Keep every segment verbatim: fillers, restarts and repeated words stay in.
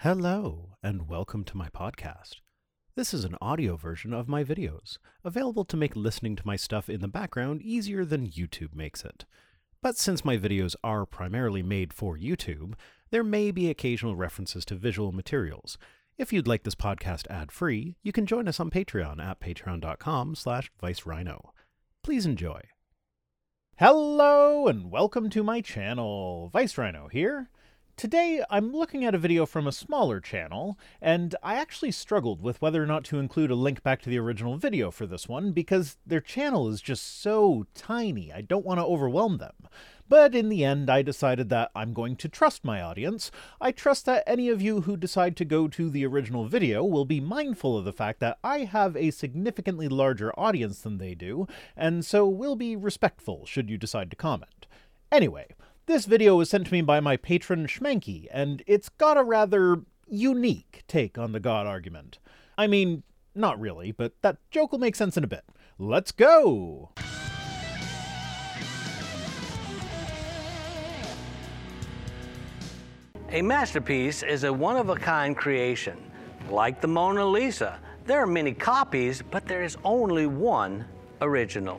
Hello, and welcome to my podcast. This is an audio version of my videos, available to make listening to my stuff in the background easier than YouTube makes it. But since my videos are primarily made for YouTube, there may be occasional references to visual materials. If you'd like this podcast ad-free, you can join us on Patreon at patreon.com slash vicerhino. Please enjoy. Hello, and welcome to my channel. ViceRhino here. Today, I'm looking at a video from a smaller channel, and I actually struggled with whether or not to include a link back to the original video for this one, because their channel is just so tiny, I don't want to overwhelm them. But in the end, I decided that I'm going to trust my audience. I trust that any of you who decide to go to the original video will be mindful of the fact that I have a significantly larger audience than they do, and so will be respectful should you decide to comment. Anyway, this video was sent to me by my patron Schmanky, and it's got a rather unique take on the God argument. I mean, not really, but that joke will make sense in a bit. Let's go! A masterpiece is a one-of-a-kind creation. Like the Mona Lisa, there are many copies, but there is only one original.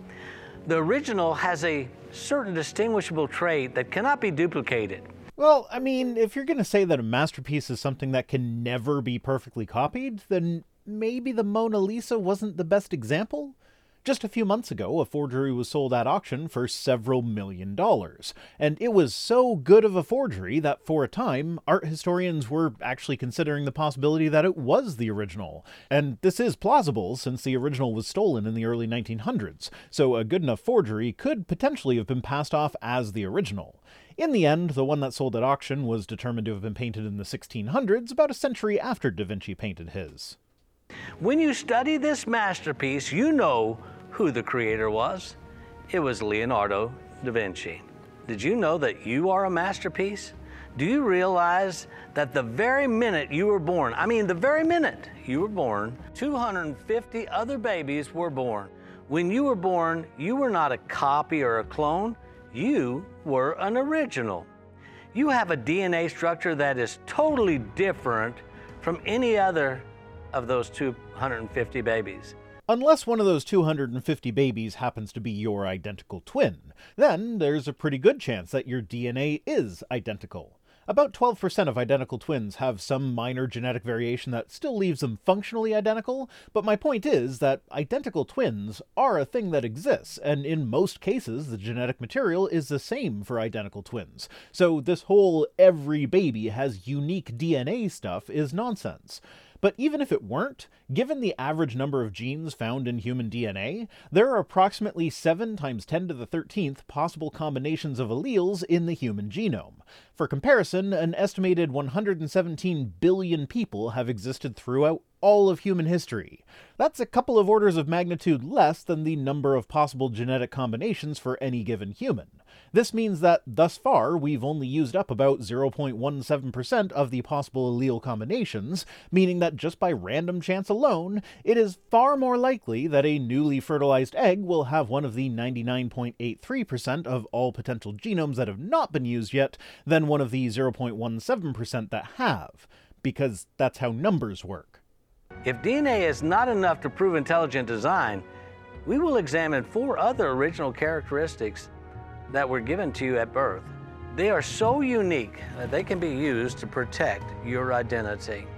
The original has a certain distinguishable trait that cannot be duplicated. Well, I mean, if you're going to say that a masterpiece is something that can never be perfectly copied, then maybe the Mona Lisa wasn't the best example? Just a few months ago, a forgery was sold at auction for several million dollars, and it was so good of a forgery that for a time, art historians were actually considering the possibility that it was the original. And this is plausible, since the original was stolen in the early nineteen hundreds, so a good enough forgery could potentially have been passed off as the original. In the end, the one that sold at auction was determined to have been painted in the sixteen hundreds, about a century after Da Vinci painted his. When you study this masterpiece, you know who the creator was. It was Leonardo da Vinci. Did you know that you are a masterpiece? Do you realize that the very minute you were born, I mean the very minute you were born, two hundred fifty other babies were born. When you were born, you were not a copy or a clone, you were an original. You have a D N A structure that is totally different from any other of those two hundred fifty babies. Unless one of those two hundred fifty babies happens to be your identical twin, then there's a pretty good chance that your D N A is identical. About twelve percent of identical twins have some minor genetic variation that still leaves them functionally identical, but my point is that identical twins are a thing that exists, and in most cases the genetic material is the same for identical twins. So this whole every baby has unique D N A stuff is nonsense. But even if it weren't, given the average number of genes found in human D N A, there are approximately seven times ten to the thirteenth possible combinations of alleles in the human genome. For comparison, an estimated one hundred seventeen billion people have existed throughout all of human history. That's a couple of orders of magnitude less than the number of possible genetic combinations for any given human. This means that, thus far, we've only used up about zero point one seven percent of the possible allele combinations, meaning that just by random chance alone, it is far more likely that a newly fertilized egg will have one of the ninety-nine point eight three percent of all potential genomes that have not been used yet than one of the zero point one seven percent that have, because that's how numbers work. If D N A is not enough to prove intelligent design, we will examine four other original characteristics that were given to you at birth. They are so unique that they can be used to protect your identity.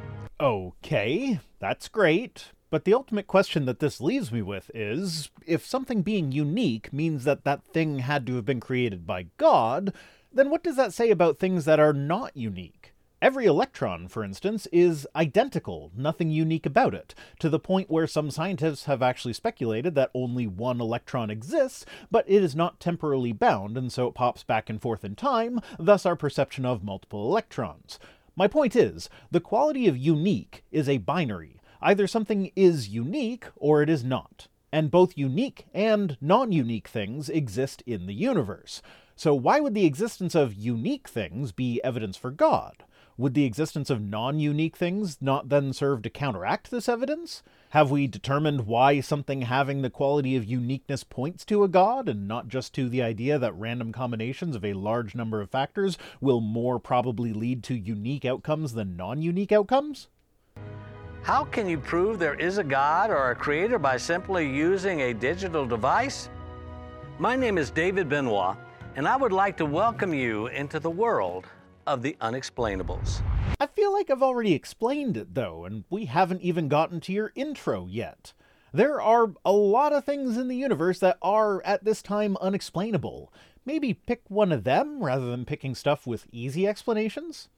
Okay, that's great. But the ultimate question that this leaves me with is, if something being unique means that that thing had to have been created by God, then what does that say about things that are not unique? Every electron, for instance, is identical, nothing unique about it, to the point where some scientists have actually speculated that only one electron exists, but it is not temporally bound, and so it pops back and forth in time, thus our perception of multiple electrons. My point is, the quality of unique is a binary. Either something is unique, or it is not. And both unique and non-unique things exist in the universe. So why would the existence of unique things be evidence for God? Would the existence of non-unique things not then serve to counteract this evidence? Have we determined why something having the quality of uniqueness points to a god, and not just to the idea that random combinations of a large number of factors will more probably lead to unique outcomes than non-unique outcomes? How can you prove there is a God or a creator by simply using a digital device? My name is David Benoit, and I would like to welcome you into the world of the unexplainables. I feel like I've already explained it, though, and we haven't even gotten to your intro yet. There are a lot of things in the universe that are, at this time, unexplainable. Maybe pick one of them rather than picking stuff with easy explanations?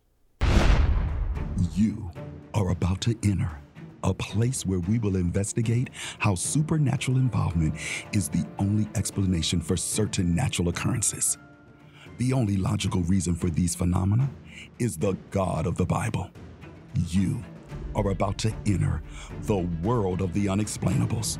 You are about to enter a place where we will investigate how supernatural involvement is the only explanation for certain natural occurrences. The only logical reason for these phenomena is the God of the Bible. You are about to enter the world of the unexplainables.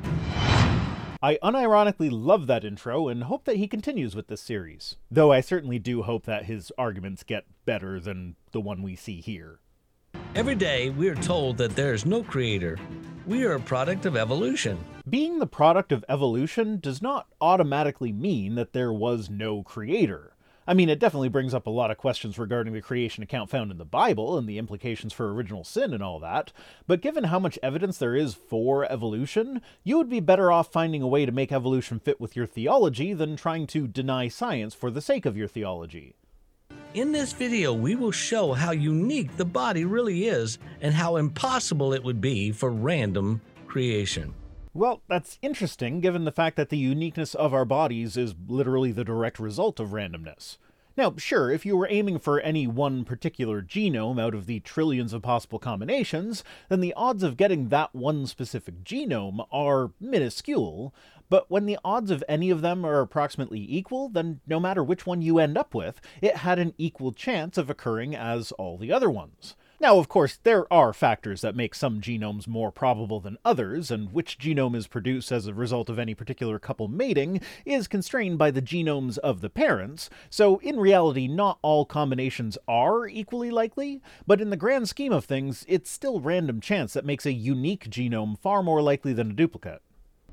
I unironically love that intro and hope that he continues with this series, though I certainly do hope that his arguments get better than the one we see here. Every day, we are told that there is no creator. We are a product of evolution. Being the product of evolution does not automatically mean that there was no creator. I mean, it definitely brings up a lot of questions regarding the creation account found in the Bible and the implications for original sin and all that, but given how much evidence there is for evolution, you would be better off finding a way to make evolution fit with your theology than trying to deny science for the sake of your theology. In this video, we will show how unique the body really is and how impossible it would be for random creation. Well, that's interesting given the fact that the uniqueness of our bodies is literally the direct result of randomness. Now, sure, if you were aiming for any one particular genome out of the trillions of possible combinations, then the odds of getting that one specific genome are minuscule, but when the odds of any of them are approximately equal, then no matter which one you end up with, it had an equal chance of occurring as all the other ones. Now, of course, there are factors that make some genomes more probable than others, and which genome is produced as a result of any particular couple mating is constrained by the genomes of the parents, so in reality not all combinations are equally likely, but in the grand scheme of things, it's still random chance that makes a unique genome far more likely than a duplicate.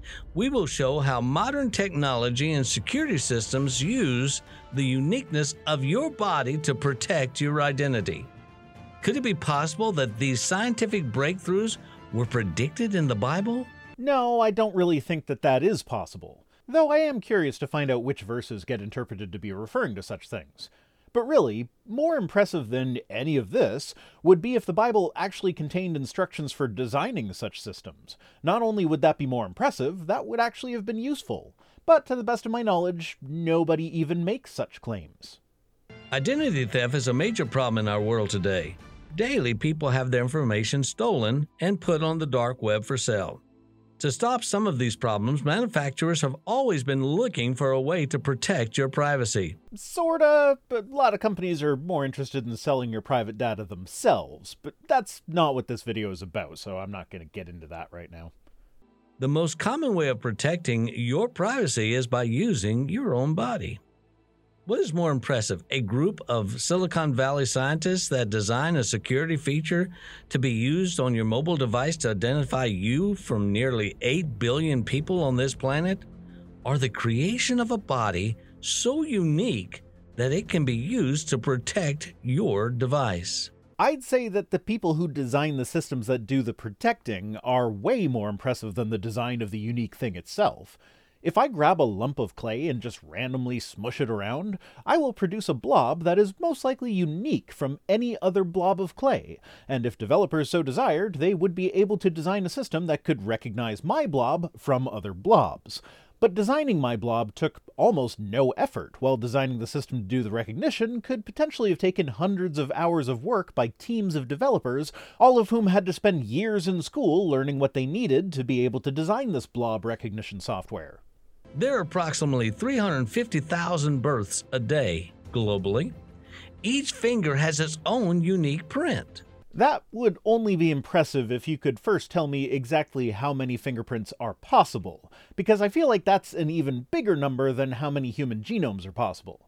We will show how modern technology and security systems use the uniqueness of your body to protect your identity. Could it be possible that these scientific breakthroughs were predicted in the Bible? No, I don't really think that that is possible, though I am curious to find out which verses get interpreted to be referring to such things. But really, more impressive than any of this would be if the Bible actually contained instructions for designing such systems. Not only would that be more impressive, that would actually have been useful. But to the best of my knowledge, nobody even makes such claims. Identity theft is a major problem in our world today. Daily, people have their information stolen and put on the dark web for sale. To stop some of these problems, manufacturers have always been looking for a way to protect your privacy. Sorta, but a lot of companies are more interested in selling your private data themselves, but that's not what this video is about, so I'm not going to get into that right now. The most common way of protecting your privacy is by using your own body. What is more impressive, a group of Silicon Valley scientists that design a security feature to be used on your mobile device to identify you from nearly eight billion people on this planet? Or the creation of a body so unique that it can be used to protect your device? I'd say that the people who design the systems that do the protecting are way more impressive than the design of the unique thing itself. If I grab a lump of clay and just randomly smush it around, I will produce a blob that is most likely unique from any other blob of clay, and if developers so desired, they would be able to design a system that could recognize my blob from other blobs. But designing my blob took almost no effort, while designing the system to do the recognition could potentially have taken hundreds of hours of work by teams of developers, all of whom had to spend years in school learning what they needed to be able to design this blob recognition software. There are approximately three hundred fifty thousand births a day globally. Each finger has its own unique print. That would only be impressive if you could first tell me exactly how many fingerprints are possible, because I feel like that's an even bigger number than how many human genomes are possible.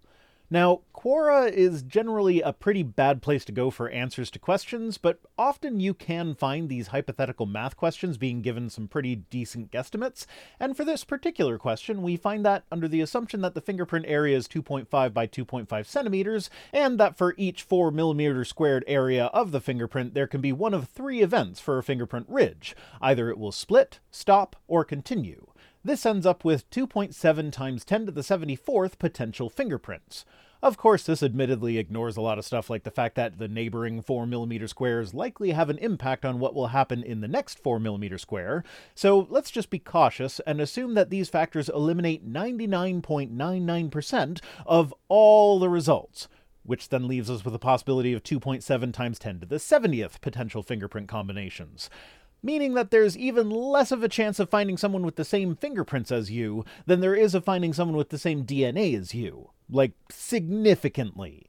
Now, Quora is generally a pretty bad place to go for answers to questions, but often you can find these hypothetical math questions being given some pretty decent guesstimates, and for this particular question, we find that under the assumption that the fingerprint area is two point five by two point five centimeters, and that for each four millimeter squared area of the fingerprint, there can be one of three events for a fingerprint ridge. Either it will split, stop, or continue. This ends up with two point seven times ten to the seventy-fourth potential fingerprints. Of course, this admittedly ignores a lot of stuff like the fact that the neighboring four millimeter squares likely have an impact on what will happen in the next four millimeter square, so let's just be cautious and assume that these factors eliminate ninety-nine point nine nine percent of all the results, which then leaves us with a possibility of two point seven times ten to the seventieth potential fingerprint combinations. Meaning that there's even less of a chance of finding someone with the same fingerprints as you than there is of finding someone with the same D N A as you. Like, significantly.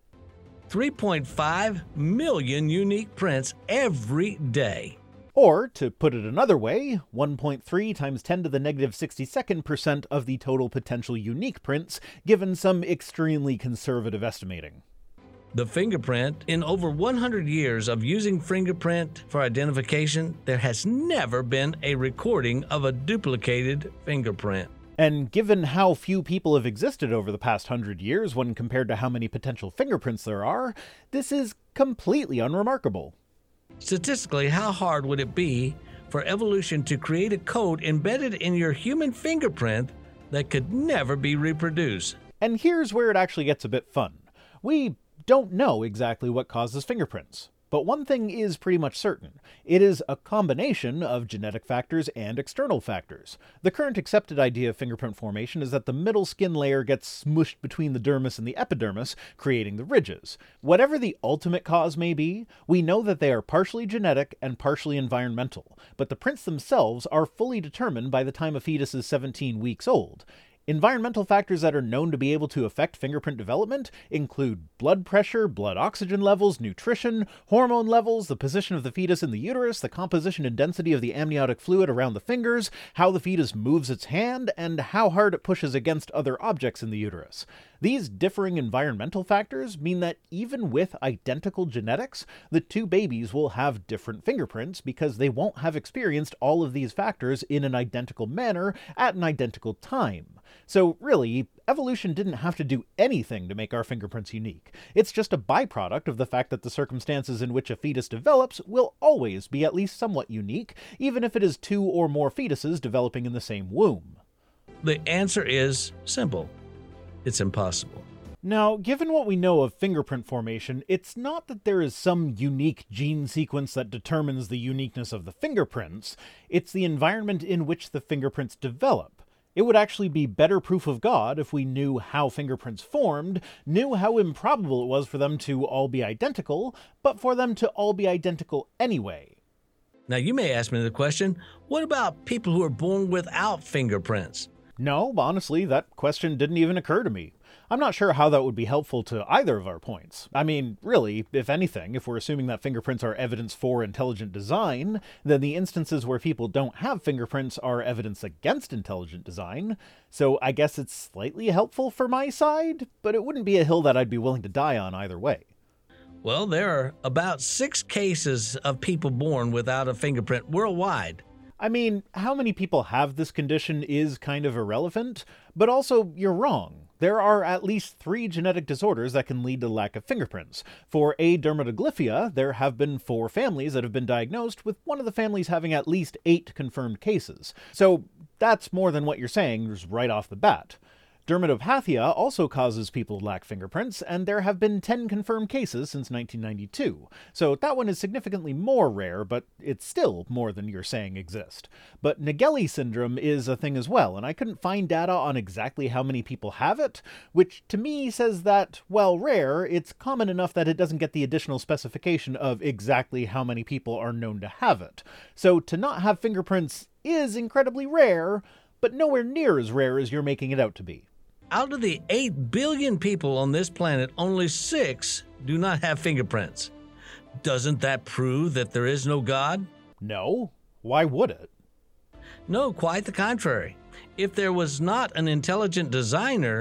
three point five million unique prints every day. Or, to put it another way, one point three times ten to the negative sixty-second percent of the total potential unique prints, given some extremely conservative estimating. The fingerprint, in over one hundred years of using fingerprint for identification, there has never been a recording of a duplicated fingerprint. And given how few people have existed over the past hundred years when compared to how many potential fingerprints there are, this is completely unremarkable. Statistically, how hard would it be for evolution to create a code embedded in your human fingerprint that could never be reproduced? And here's where it actually gets a bit fun. We don't know exactly what causes fingerprints, but one thing is pretty much certain. It is a combination of genetic factors and external factors. The current accepted idea of fingerprint formation is that the middle skin layer gets smushed between the dermis and the epidermis, creating the ridges. Whatever the ultimate cause may be, we know that they are partially genetic and partially environmental, but the prints themselves are fully determined by the time a fetus is seventeen weeks old. Environmental factors that are known to be able to affect fingerprint development include blood pressure, blood oxygen levels, nutrition, hormone levels, the position of the fetus in the uterus, the composition and density of the amniotic fluid around the fingers, how the fetus moves its hand, and how hard it pushes against other objects in the uterus. These differing environmental factors mean that even with identical genetics, the two babies will have different fingerprints because they won't have experienced all of these factors in an identical manner at an identical time. So really, evolution didn't have to do anything to make our fingerprints unique. It's just a byproduct of the fact that the circumstances in which a fetus develops will always be at least somewhat unique, even if it is two or more fetuses developing in the same womb. The answer is simple. It's impossible. Now, given what we know of fingerprint formation, it's not that there is some unique gene sequence that determines the uniqueness of the fingerprints, it's the environment in which the fingerprints develop. It would actually be better proof of God if we knew how fingerprints formed, knew how improbable it was for them to all be identical, but for them to all be identical anyway. Now you may ask me the question, what about people who are born without fingerprints? No, honestly, that question didn't even occur to me. I'm not sure how that would be helpful to either of our points. I mean, really, if anything, if we're assuming that fingerprints are evidence for intelligent design, then the instances where people don't have fingerprints are evidence against intelligent design. So I guess it's slightly helpful for my side, but it wouldn't be a hill that I'd be willing to die on either way. Well, there are about six cases of people born without a fingerprint worldwide. I mean, how many people have this condition is kind of irrelevant, but also you're wrong. There are at least three genetic disorders that can lead to lack of fingerprints. For adermatoglyphia, there have been four families that have been diagnosed, with one of the families having at least eight confirmed cases. So that's more than what you're saying just right off the bat. Dermatopathia also causes people to lack fingerprints, and there have been ten confirmed cases since nineteen ninety-two. So that one is significantly more rare, but it's still more than you're saying exist. But Naegeli syndrome is a thing as well, and I couldn't find data on exactly how many people have it, which to me says that, while rare, it's common enough that it doesn't get the additional specification of exactly how many people are known to have it. So to not have fingerprints is incredibly rare, but nowhere near as rare as you're making it out to be. Out of the eight billion people on this planet, only six do not have fingerprints. Doesn't that prove that there is no God? No. Why would it? No, quite the contrary. If there was not an intelligent designer,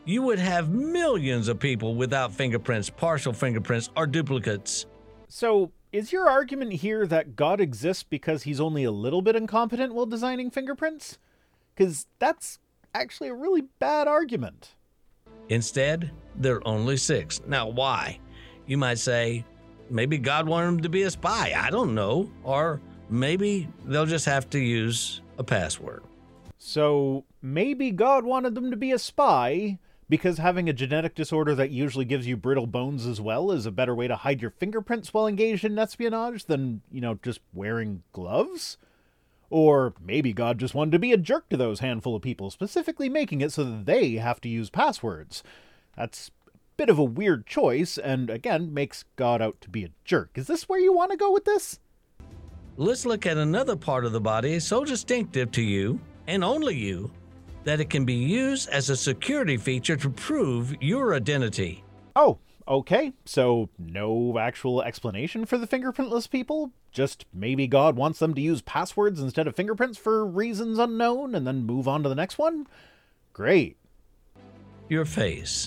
you would have millions of people without fingerprints, partial fingerprints, or duplicates. So, is your argument here that God exists because he's only a little bit incompetent while designing fingerprints? Because that's actually a really bad argument. Instead, there are only six. Now, why? You might say, maybe God wanted him to be a spy. I don't know. Or maybe they'll just have to use a password. So, maybe God wanted them to be a spy because having a genetic disorder that usually gives you brittle bones as well is a better way to hide your fingerprints while engaged in espionage than, you know, just wearing gloves? Or maybe God just wanted to be a jerk to those handful of people, specifically making it so that they have to use passwords. That's a bit of a weird choice, and again, makes God out to be a jerk. Is this where you want to go with this? Let's look at another part of the body so distinctive to you, and only you, that it can be used as a security feature to prove your identity. Oh, okay. So no actual explanation for the fingerprintless people? Just maybe God wants them to use passwords instead of fingerprints for reasons unknown and then move on to the next one? Great. Your face.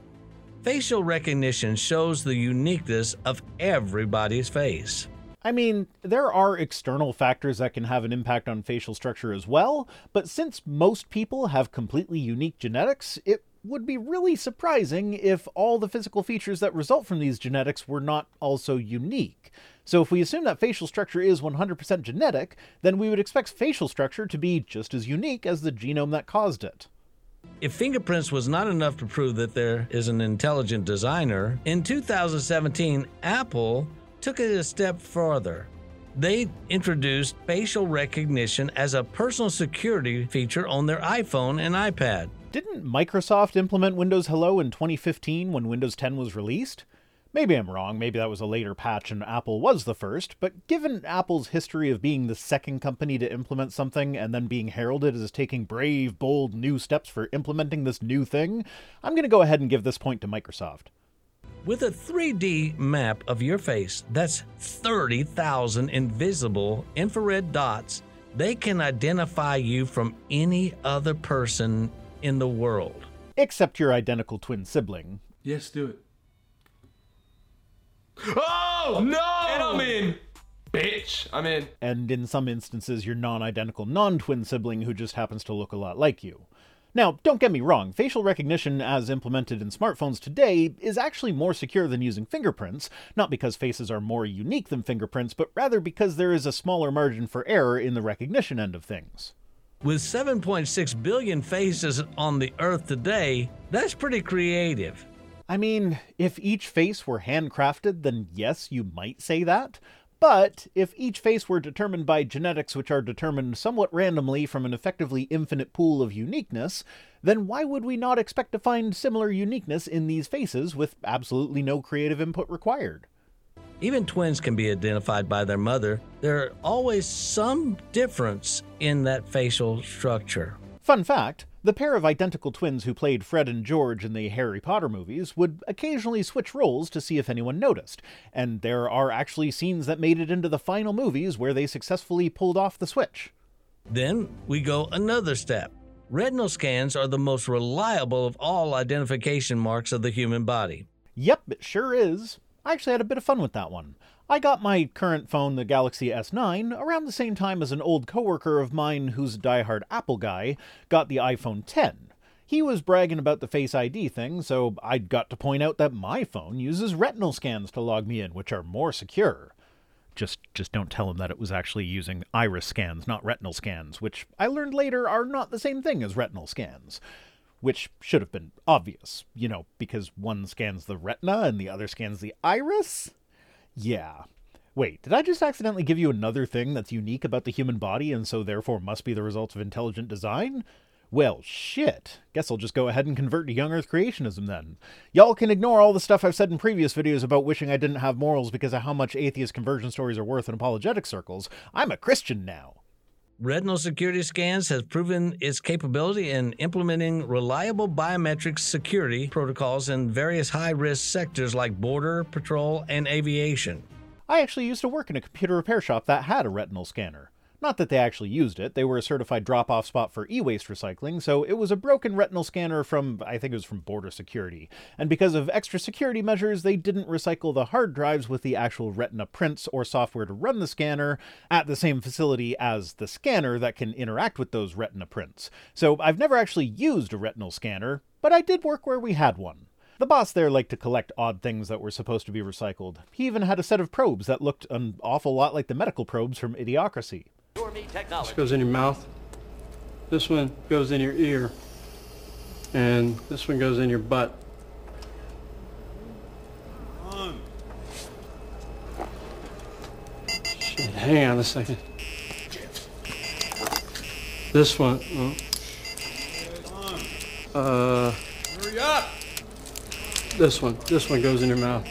Facial recognition shows the uniqueness of everybody's face. I mean, there are external factors that can have an impact on facial structure as well, but since most people have completely unique genetics, it would be really surprising if all the physical features that result from these genetics were not also unique. So if we assume that facial structure is one hundred percent genetic, then we would expect facial structure to be just as unique as the genome that caused it. If fingerprints was not enough to prove that there is an intelligent designer, in two thousand seventeen, Apple took it a step further. They introduced facial recognition as a personal security feature on their iPhone and iPad. Didn't Microsoft implement Windows Hello in twenty fifteen when Windows ten was released? Maybe I'm wrong, maybe that was a later patch and Apple was the first, but given Apple's history of being the second company to implement something and then being heralded as taking brave, bold, new steps for implementing this new thing, I'm going to go ahead and give this point to Microsoft. With a three D map of your face, that's thirty thousand invisible infrared dots, they can identify you from any other person in the world. Except your identical twin sibling. Yes, do it. Oh, no! And I'm in. Bitch, I'm in. And in some instances, your non-identical non-twin sibling who just happens to look a lot like you. Now, don't get me wrong, facial recognition as implemented in smartphones today is actually more secure than using fingerprints, not because faces are more unique than fingerprints, but rather because there is a smaller margin for error in the recognition end of things. With seven point six billion faces on the earth today, that's pretty creative. I mean, if each face were handcrafted, then yes, you might say that. But if each face were determined by genetics which are determined somewhat randomly from an effectively infinite pool of uniqueness, then why would we not expect to find similar uniqueness in these faces with absolutely no creative input required? Even twins can be identified by their mother. There are always some difference in that facial structure. Fun fact, the pair of identical twins who played Fred and George in the Harry Potter movies would occasionally switch roles to see if anyone noticed, and there are actually scenes that made it into the final movies where they successfully pulled off the switch. Then we go another step. Retinal scans are the most reliable of all identification marks of the human body. Yep, it sure is. I actually had a bit of fun with that one. I got my current phone, the Galaxy S nine, around the same time as an old coworker of mine who's a diehard Apple guy got the iPhone ten. He was bragging about the Face I D thing, so I got to point out that my phone uses retinal scans to log me in, which are more secure. Just just don't tell him that it was actually using iris scans, not retinal scans, which I learned later are not the same thing as retinal scans. Which should have been obvious, you know, because one scans the retina and the other scans the iris? Yeah. Wait, did I just accidentally give you another thing that's unique about the human body and so therefore must be the result of intelligent design? Well, shit. Guess I'll just go ahead and convert to young Earth creationism then. Y'all can ignore all the stuff I've said in previous videos about wishing I didn't have morals because of how much atheist conversion stories are worth in apologetic circles. I'm a Christian now. Retinal security scans has proven its capability in implementing reliable biometric security protocols in various high-risk sectors like border, patrol, and aviation. I actually used to work in a computer repair shop that had a retinal scanner. Not that they actually used it, they were a certified drop-off spot for e-waste recycling, so it was a broken retinal scanner from, I think it was from Border Security. And because of extra security measures, they didn't recycle the hard drives with the actual retina prints or software to run the scanner at the same facility as the scanner that can interact with those retina prints. So I've never actually used a retinal scanner, but I did work where we had one. The boss there liked to collect odd things that were supposed to be recycled. He even had a set of probes that looked an awful lot like the medical probes from Idiocracy. This goes in your mouth, this one goes in your ear, and this one goes in your butt. Shit, hang on a second. This one, oh. uh, hurry up! This one, this one goes in your mouth.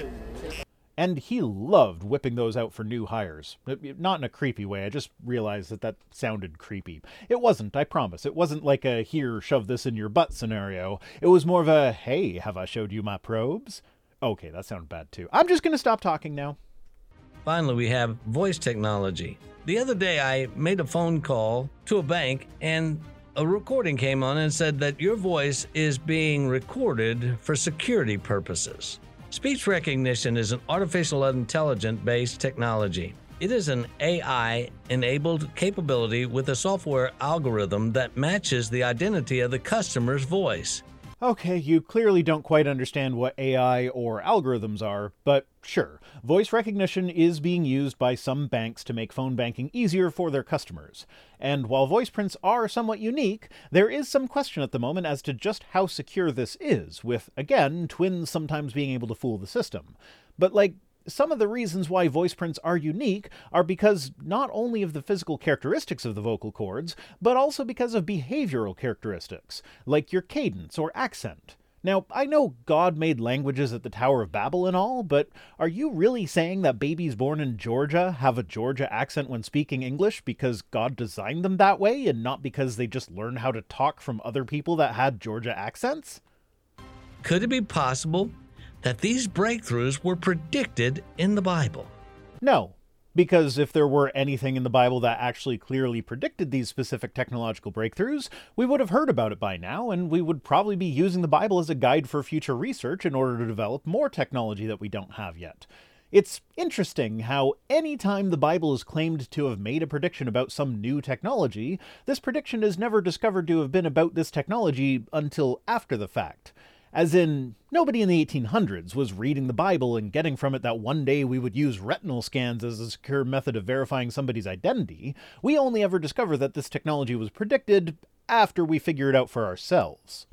And he loved whipping those out for new hires. Not in a creepy way, I just realized that that sounded creepy. It wasn't, I promise. It wasn't like a here, shove this in your butt scenario. It was more of a, hey, have I showed you my probes? Okay, that sounded bad too. I'm just gonna stop talking now. Finally, we have voice technology. The other day, I made a phone call to a bank and a recording came on and said that your voice is being recorded for security purposes. Speech recognition is an artificial intelligence-based technology. It is an A I-enabled capability with a software algorithm that matches the identity of the customer's voice. Okay, you clearly don't quite understand what A I or algorithms are, but sure, voice recognition is being used by some banks to make phone banking easier for their customers. And while voice prints are somewhat unique, there is some question at the moment as to just how secure this is, with, again, twins sometimes being able to fool the system. But, like, some of the reasons why voice prints are unique are because not only of the physical characteristics of the vocal cords, but also because of behavioral characteristics, like your cadence or accent. Now, I know God made languages at the Tower of Babel and all, but are you really saying that babies born in Georgia have a Georgia accent when speaking English because God designed them that way and not because they just learned how to talk from other people that had Georgia accents? Could it be possible that these breakthroughs were predicted in the Bible? No, because if there were anything in the Bible that actually clearly predicted these specific technological breakthroughs, we would have heard about it by now, and we would probably be using the Bible as a guide for future research in order to develop more technology that we don't have yet. It's interesting how any time the Bible is claimed to have made a prediction about some new technology, this prediction is never discovered to have been about this technology until after the fact. As in, nobody in the eighteen hundreds was reading the Bible and getting from it that one day we would use retinal scans as a secure method of verifying somebody's identity. We only ever discover that this technology was predicted after we figure it out for ourselves.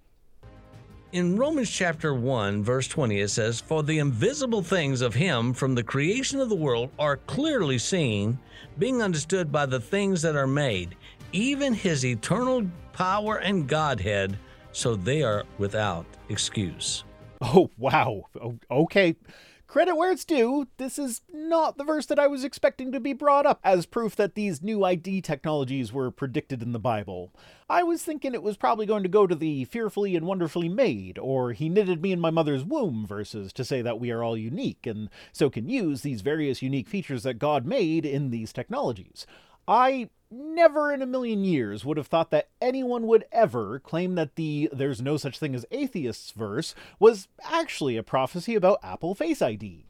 In Romans chapter one, verse twenty, it says, "For the invisible things of him from the creation of the world are clearly seen, being understood by the things that are made, even his eternal power and Godhead, so they are without excuse." Oh, wow. Okay. Credit where it's due. This is not the verse that I was expecting to be brought up as proof that these new I D technologies were predicted in the Bible. I was thinking it was probably going to go to the fearfully and wonderfully made, or he knitted me in my mother's womb verses to say that we are all unique, and so can use these various unique features that God made in these technologies. I never in a million years would have thought that anyone would ever claim that the "there's no such thing as atheists" verse was actually a prophecy about Apple Face I D.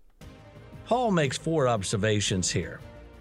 Paul makes four observations here.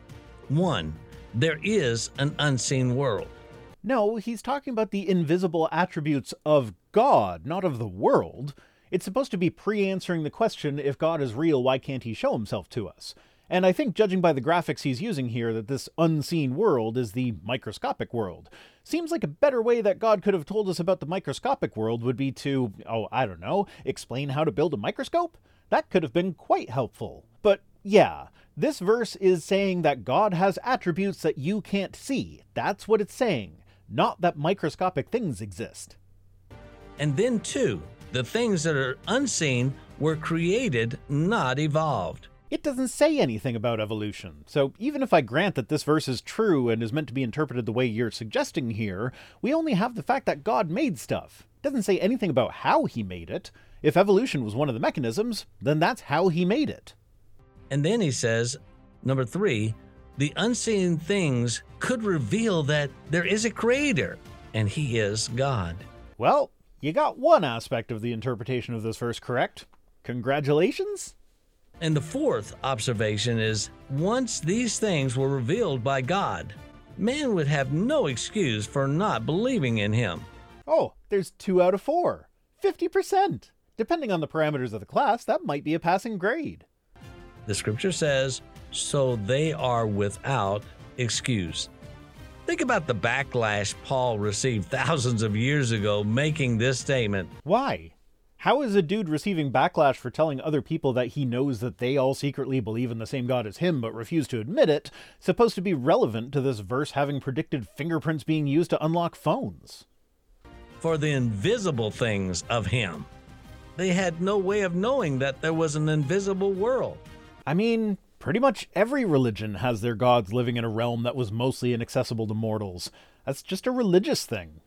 One, there is an unseen world. No, he's talking about the invisible attributes of God, not of the world. It's supposed to be pre-answering the question, if God is real, why can't he show himself to us? And I think, judging by the graphics he's using here, that this unseen world is the microscopic world. Seems like a better way that God could have told us about the microscopic world would be to, oh, I don't know, explain how to build a microscope? That could have been quite helpful. But yeah, this verse is saying that God has attributes that you can't see. That's what it's saying, not that microscopic things exist. And then two, the things that are unseen were created, not evolved. It doesn't say anything about evolution, so even if I grant that this verse is true and is meant to be interpreted the way you're suggesting here, we only have the fact that God made stuff. It doesn't say anything about how he made it. If evolution was one of the mechanisms, then that's how he made it. And then he says, number three, The unseen things could reveal that there is a creator, and he is God. Well, you got one aspect of the interpretation of this verse correct. Congratulations. And the fourth observation is, once these things were revealed by God, man would have no excuse for not believing in him. Oh, there's two out of four. fifty percent. Depending on the parameters of the class, that might be a passing grade. The scripture says, so they are without excuse. Think about the backlash Paul received thousands of years ago making this statement. Why? How is a dude receiving backlash for telling other people that he knows that they all secretly believe in the same God as him but refuse to admit it supposed to be relevant to this verse having predicted fingerprints being used to unlock phones? For the invisible things of him. They had no way of knowing that there was an invisible world. I mean, pretty much every religion has their gods living in a realm that was mostly inaccessible to mortals. That's just a religious thing.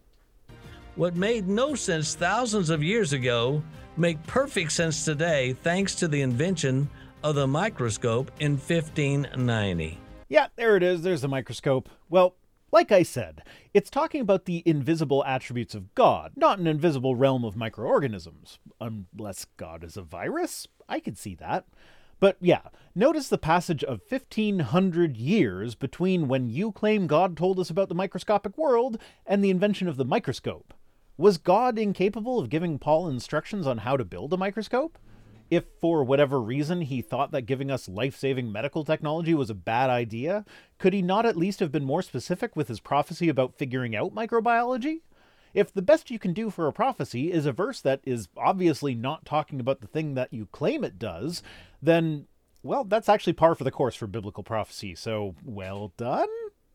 What made no sense thousands of years ago make perfect sense today thanks to the invention of the microscope in fifteen ninety. Yeah, there it is. There's the microscope. Well, like I said, it's talking about the invisible attributes of God, not an invisible realm of microorganisms. Unless God is a virus? I could see that. But yeah, notice the passage of fifteen hundred years between when you claim God told us about the microscopic world and the invention of the microscope. Was God incapable of giving Paul instructions on how to build a microscope? If for whatever reason he thought that giving us life-saving medical technology was a bad idea, could he not at least have been more specific with his prophecy about figuring out microbiology? If the best you can do for a prophecy is a verse that is obviously not talking about the thing that you claim it does, then, well, that's actually par for the course for biblical prophecy, so well done?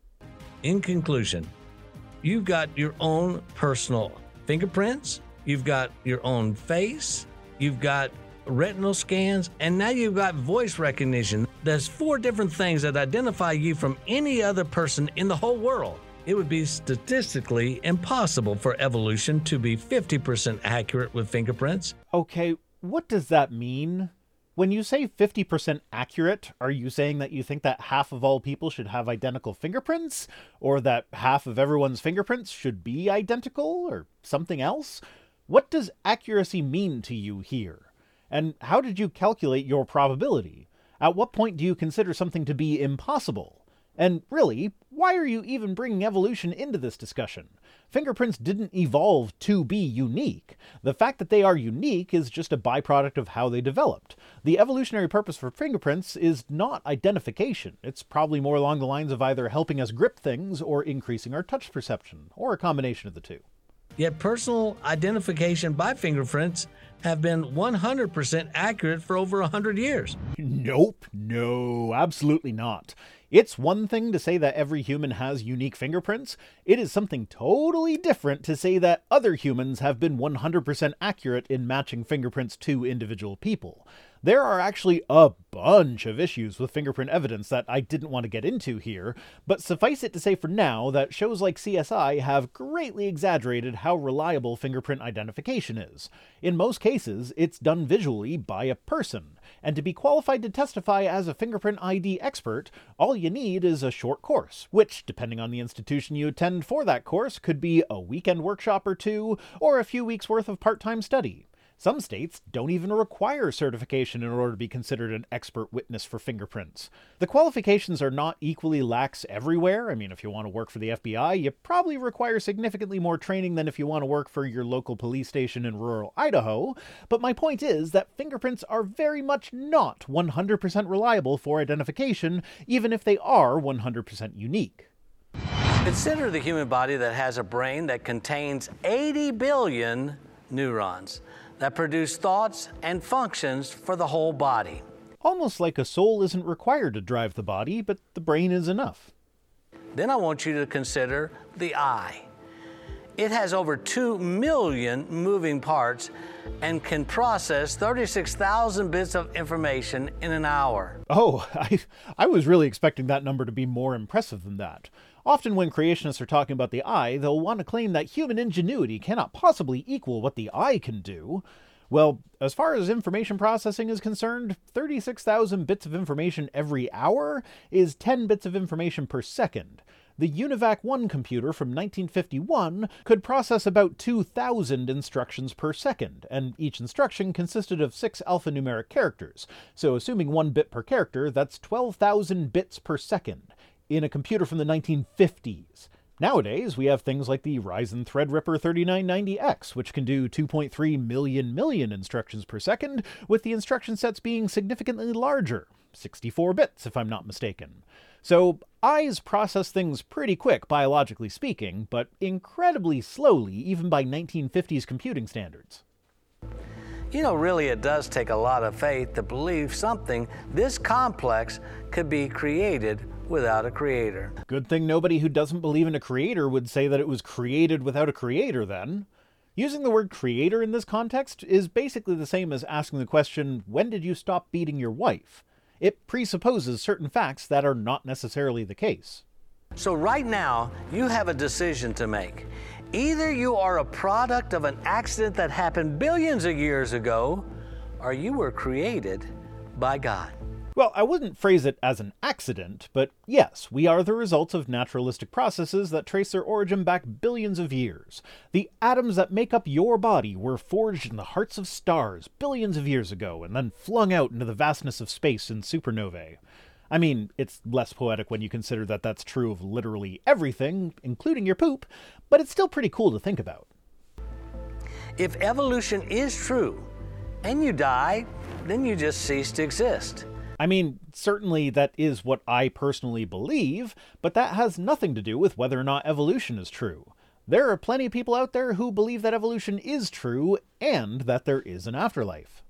In conclusion, you've got your own personal fingerprints, you've got your own face, you've got retinal scans, and now you've got voice recognition. There's four different things that identify you from any other person in the whole world. It would be statistically impossible for evolution to be fifty percent accurate with fingerprints. Okay, what does that mean? When you say fifty percent accurate, are you saying that you think that half of all people should have identical fingerprints? Or that half of everyone's fingerprints should be identical? Or something else? What does accuracy mean to you here? And how did you calculate your probability? At what point do you consider something to be impossible? And really, why are you even bringing evolution into this discussion? Fingerprints didn't evolve to be unique. The fact that they are unique is just a byproduct of how they developed. The evolutionary purpose for fingerprints is not identification. It's probably more along the lines of either helping us grip things or increasing our touch perception, or a combination of the two. Yet personal identification by fingerprints have been one hundred percent accurate for over one hundred years. Nope, no, absolutely not. It's one thing to say that every human has unique fingerprints. It is something totally different to say that other humans have been one hundred percent accurate in matching fingerprints to individual people. There are actually a bunch of issues with fingerprint evidence that I didn't want to get into here, but suffice it to say for now that shows like C S I have greatly exaggerated how reliable fingerprint identification is. In most cases, it's done visually by a person, and to be qualified to testify as a fingerprint I D expert, all you need is a short course, which, depending on the institution you attend for that course, could be a weekend workshop or two, or a few weeks worth of part-time study. Some states don't even require certification in order to be considered an expert witness for fingerprints. The qualifications are not equally lax everywhere. I mean, if you want to work for the F B I, you probably require significantly more training than if you want to work for your local police station in rural Idaho. But my point is that fingerprints are very much not one hundred percent reliable for identification, even if they are one hundred percent unique. Consider the human body that has a brain that contains eighty billion neurons that produce thoughts and functions for the whole body. Almost like a soul isn't required to drive the body, but the brain is enough. Then I want you to consider the eye. It has over two million moving parts and can process thirty-six thousand bits of information in an hour. Oh, I, I was really expecting that number to be more impressive than that. Often when creationists are talking about the eye, they'll want to claim that human ingenuity cannot possibly equal what the eye can do. Well, as far as information processing is concerned, thirty-six thousand bits of information every hour is ten bits of information per second. The UNIVAC one computer from nineteen fifty-one could process about two thousand instructions per second, and each instruction consisted of six alphanumeric characters, so assuming one bit per character, that's twelve thousand bits per second, in a computer from the nineteen fifties. Nowadays, we have things like the Ryzen Threadripper thirty-nine ninety X, which can do two point three million million instructions per second, with the instruction sets being significantly larger, sixty-four bits if I'm not mistaken. So, eyes process things pretty quick, biologically speaking, but incredibly slowly, even by nineteen fifties computing standards. You know, really it does take a lot of faith to believe something this complex could be created without a creator. Good thing nobody who doesn't believe in a creator would say that it was created without a creator, then. Using the word creator in this context is basically the same as asking the question, when did you stop beating your wife? It presupposes certain facts that are not necessarily the case. So right now, you have a decision to make. Either you are a product of an accident that happened billions of years ago, or you were created by God. Well, I wouldn't phrase it as an accident, but yes, we are the result of naturalistic processes that trace their origin back billions of years. The atoms that make up your body were forged in the hearts of stars billions of years ago and then flung out into the vastness of space in supernovae. I mean, it's less poetic when you consider that that's true of literally everything, including your poop, but it's still pretty cool to think about. If evolution is true, and you die, then you just cease to exist. I mean, certainly that is what I personally believe, but that has nothing to do with whether or not evolution is true. There are plenty of people out there who believe that evolution is true and that there is an afterlife.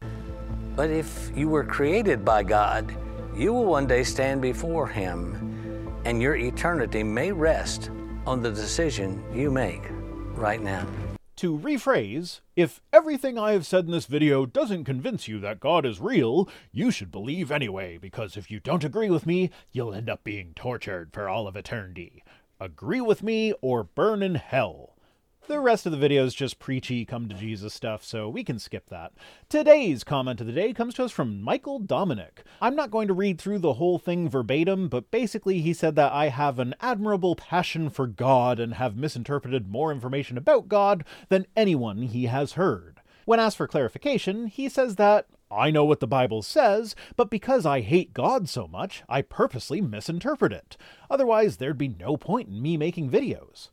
But if you were created by God, you will one day stand before Him, and your eternity may rest on the decision you make right now. To rephrase, if everything I have said in this video doesn't convince you that God is real, you should believe anyway, because if you don't agree with me, you'll end up being tortured for all of eternity. Agree with me or burn in hell. The rest of the video is just preachy come to Jesus stuff, so we can skip that. Today's comment of the day comes to us from Michael Dominic. I'm not going to read through the whole thing verbatim, but basically he said that I have an admirable passion for God and have misinterpreted more information about God than anyone he has heard. When asked for clarification, he says that I know what the Bible says, but because I hate God so much, I purposely misinterpret it. Otherwise, there'd be no point in me making videos.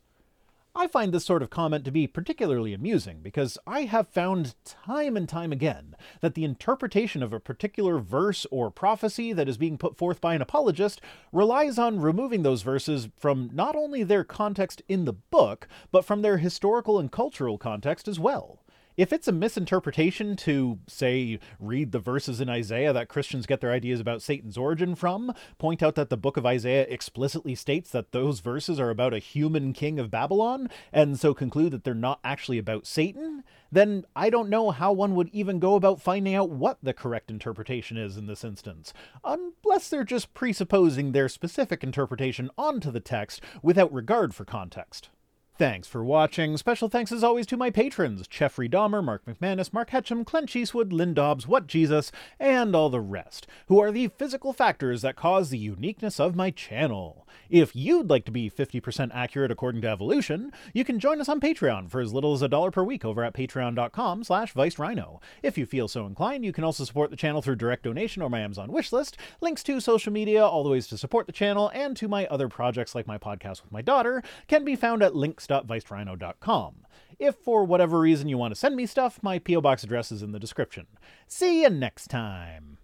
I find this sort of comment to be particularly amusing because I have found time and time again that the interpretation of a particular verse or prophecy that is being put forth by an apologist relies on removing those verses from not only their context in the book, but from their historical and cultural context as well. If it's a misinterpretation to, say, read the verses in Isaiah that Christians get their ideas about Satan's origin from, point out that the book of Isaiah explicitly states that those verses are about a human king of Babylon, and so conclude that they're not actually about Satan, then I don't know how one would even go about finding out what the correct interpretation is in this instance, unless they're just presupposing their specific interpretation onto the text without regard for context. Thanks for watching. Special thanks as always to my patrons, Jeffrey Dahmer, Mark McManus, Mark Ketchum, Clench Eastwood, Lynn Dobbs, What Jesus, and all the rest, who are the physical factors that cause the uniqueness of my channel. If you'd like to be fifty percent accurate according to evolution, you can join us on Patreon for as little as a dollar per week over at patreon.com slash vicedrhino. If you feel so inclined, you can also support the channel through direct donation or my Amazon wishlist, links to social media, all the ways to support the channel, and to my other projects like my podcast with my daughter, can be found at links dot vicedrhino dot com. If for whatever reason you want to send me stuff, my P O Box address is in the description. See you next time!